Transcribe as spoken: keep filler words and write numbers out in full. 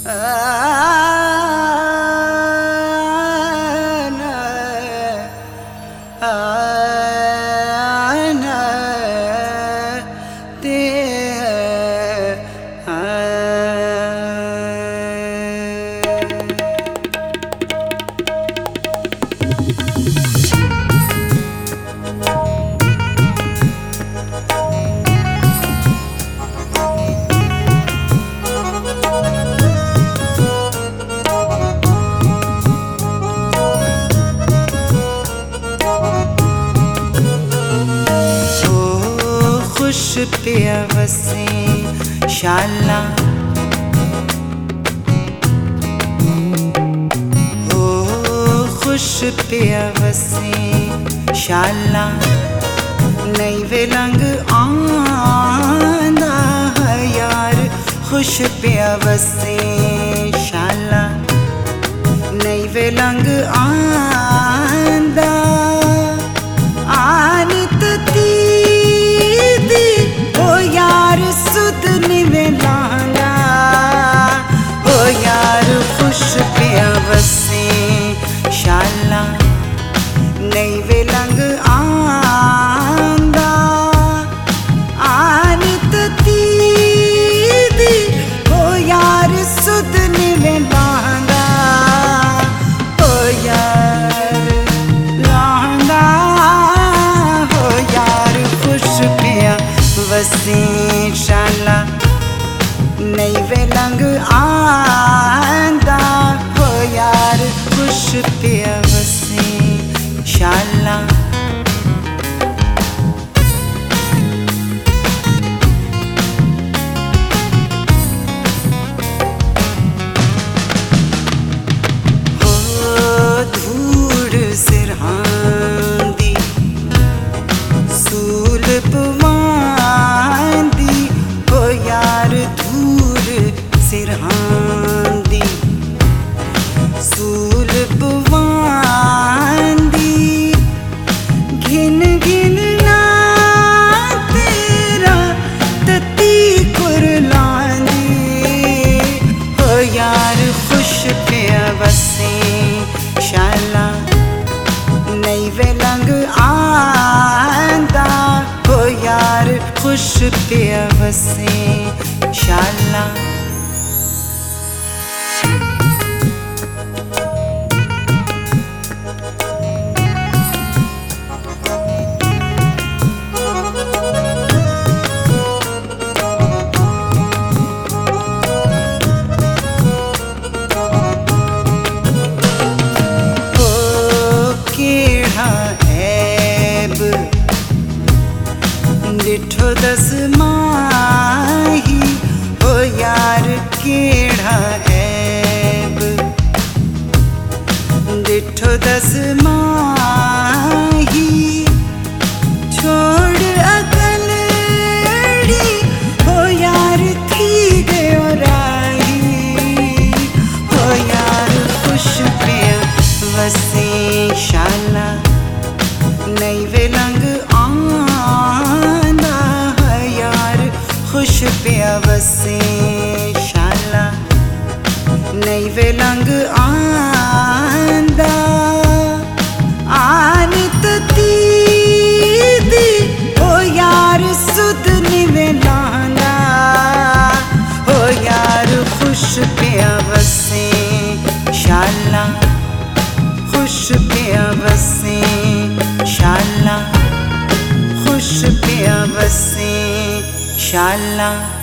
खुश पिया वसे शाला हो खुश पिया वसे शाला नई वेलंग आंदा है यार खुश पिया वसे शाला नई वेलंग आंदा आनी तती सुध निवेलांगा ओ यार खुश पिया वसे शाला नई वेलंग आंदा आनी ततीदी ओ यार सुध निवेलांगा ओ यार लांगा ओ यार खुश पिया वसे शाला नई वेलंग आंदा हो यार खुश पिया वसे शाला हो धूड़ सिरहांदी सूल पवांदी हो यार धूड़ सिरहांदी सूल पवांदी घिन घिन ना तेरा तती कुरलांदी हो यार खुश पिया वसे शाला नई वेलंग आंदा हो यार खुश पिया वसे शाला हो केड़ा ऐब डिठो दस माही हो यार केड़ा ऐब डिठो दस माही छोड़ अकलड़ी हो यार थी गयो राही हो यार खुश पिया वसे शाला नई वेलंग आंदा है यार खुश पिया वसे शाला नई वेलंग आंदा आनी ततीदी ओ यार सुध निवेलांगा ओ यार खुश पिया वसे शाला खुश पिया वसे शाला खुश पिया वसे शाला।